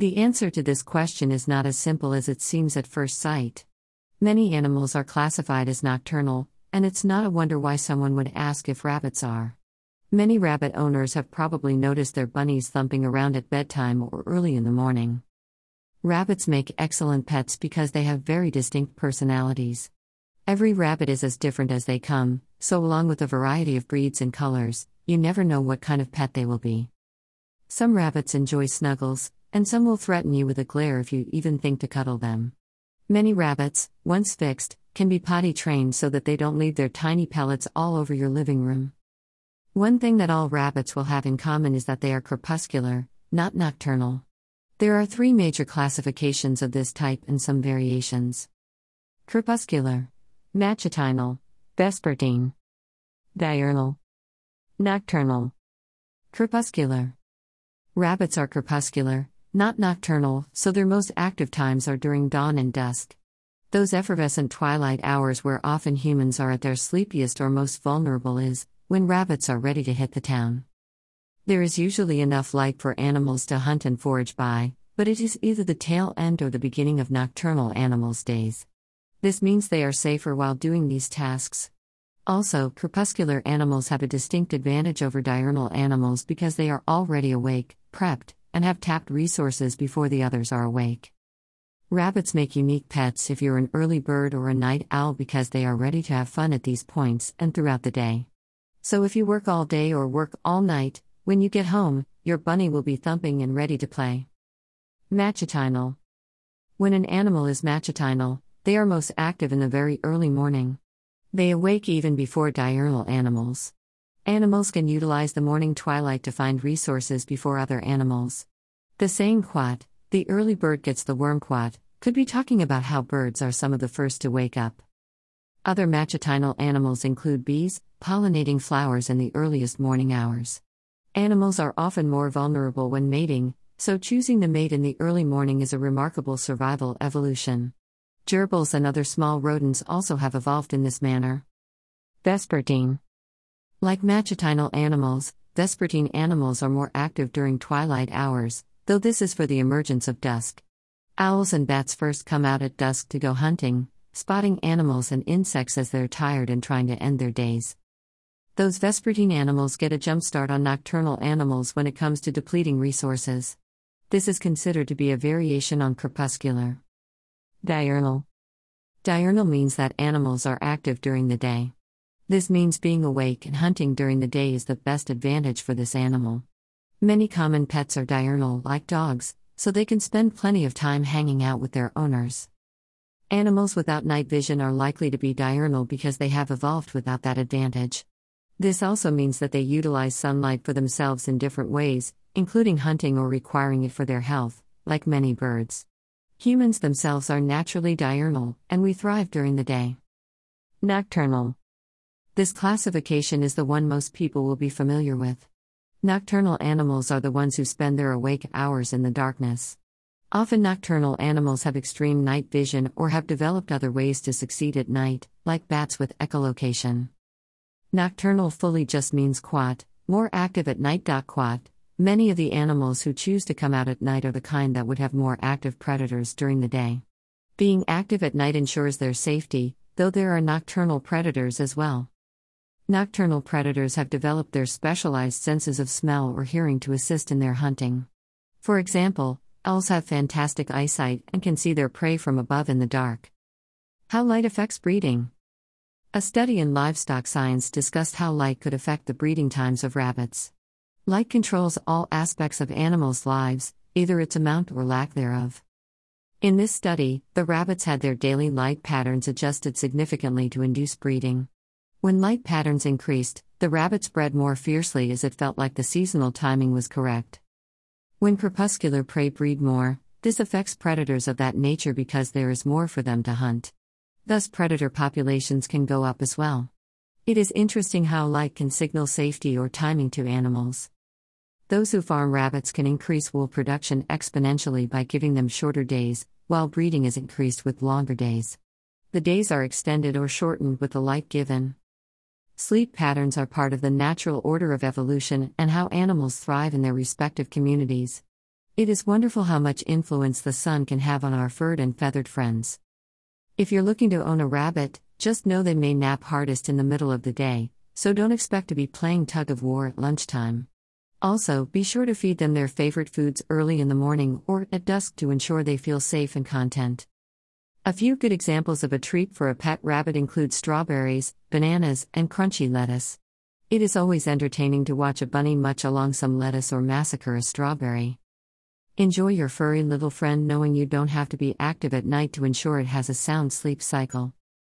The answer to this question is not as simple as it seems at first sight. Many animals are classified as nocturnal, and it's not a wonder why someone would ask if rabbits are. Many rabbit owners have probably noticed their bunnies thumping around at bedtime or early in the morning. Rabbits make excellent pets because they have very distinct personalities. Every rabbit is as different as they come, so along with a variety of breeds and colors, you never know what kind of pet they will be. Some rabbits enjoy snuggles, and some will threaten you with a glare if you even think to cuddle them. Many rabbits, once fixed, can be potty trained so that they don't leave their tiny pellets all over your living room. One thing that all rabbits will have in common is that they are crepuscular, not nocturnal. There are 3 major classifications of this type and some variations. Crepuscular, matutinal, vespertine, diurnal, nocturnal. Crepuscular. Rabbits are crepuscular, not nocturnal, so their most active times are during dawn and dusk. Those effervescent twilight hours where often humans are at their sleepiest or most vulnerable is when rabbits are ready to hit the town. There is usually enough light for animals to hunt and forage by, but it is either the tail end or the beginning of nocturnal animals' days. This means they are safer while doing these tasks. Also, crepuscular animals have a distinct advantage over diurnal animals because they are already awake, prepped, and have tapped resources before the others are awake. Rabbits make unique pets if you're an early bird or a night owl because they are ready to have fun at these points and throughout the day. So if you work all day or work all night, when you get home, your bunny will be thumping and ready to play. Matutinal. When an animal is matutinal, they are most active in the very early morning. They awake even before diurnal animals. Animals can utilize the morning twilight to find resources before other animals. The saying "quat, the early bird gets the worm quat" could be talking about how birds are some of the first to wake up. Other matutinal animals include bees, pollinating flowers in the earliest morning hours. Animals are often more vulnerable when mating, so choosing to mate in the early morning is a remarkable survival evolution. Gerbils and other small rodents also have evolved in this manner. Vespertine. Like matutinal animals, vespertine animals are more active during twilight hours, though this is for the emergence of dusk. Owls and bats first come out at dusk to go hunting, spotting animals and insects as they're tired and trying to end their days. Those vespertine animals get a jump start on nocturnal animals when it comes to depleting resources. This is considered to be a variation on crepuscular. Diurnal. Diurnal means that animals are active during the day. This means being awake and hunting during the day is the best advantage for this animal. Many common pets are diurnal, like dogs, so they can spend plenty of time hanging out with their owners. Animals without night vision are likely to be diurnal because they have evolved without that advantage. This also means that they utilize sunlight for themselves in different ways, including hunting or requiring it for their health, like many birds. Humans themselves are naturally diurnal, and we thrive during the day. Nocturnal. This classification is the one most people will be familiar with. Nocturnal animals are the ones who spend their awake hours in the darkness. Often nocturnal animals have extreme night vision or have developed other ways to succeed at night, like bats with echolocation. Nocturnal fully just means quat, more active at night. Quat. Many of the animals who choose to come out at night are the kind that would have more active predators during the day. Being active at night ensures their safety, though there are nocturnal predators as well. Nocturnal predators have developed their specialized senses of smell or hearing to assist in their hunting. For example, owls have fantastic eyesight and can see their prey from above in the dark. How light affects breeding. A study in livestock science discussed how light could affect the breeding times of rabbits. Light controls all aspects of animals' lives, either its amount or lack thereof. In this study, the rabbits had their daily light patterns adjusted significantly to induce breeding. When light patterns increased, the rabbits bred more fiercely as it felt like the seasonal timing was correct. When crepuscular prey breed more, this affects predators of that nature because there is more for them to hunt. Thus predator populations can go up as well. It is interesting how light can signal safety or timing to animals. Those who farm rabbits can increase wool production exponentially by giving them shorter days, while breeding is increased with longer days. The days are extended or shortened with the light given. Sleep patterns are part of the natural order of evolution and how animals thrive in their respective communities. It is wonderful how much influence the sun can have on our furred and feathered friends. If you're looking to own a rabbit, just know they may nap hardest in the middle of the day, so don't expect to be playing tug of war at lunchtime. Also, be sure to feed them their favorite foods early in the morning or at dusk to ensure they feel safe and content. A few good examples of a treat for a pet rabbit include strawberries, bananas, and crunchy lettuce. It is always entertaining to watch a bunny munch along some lettuce or massacre a strawberry. Enjoy your furry little friend knowing you don't have to be active at night to ensure it has a sound sleep cycle.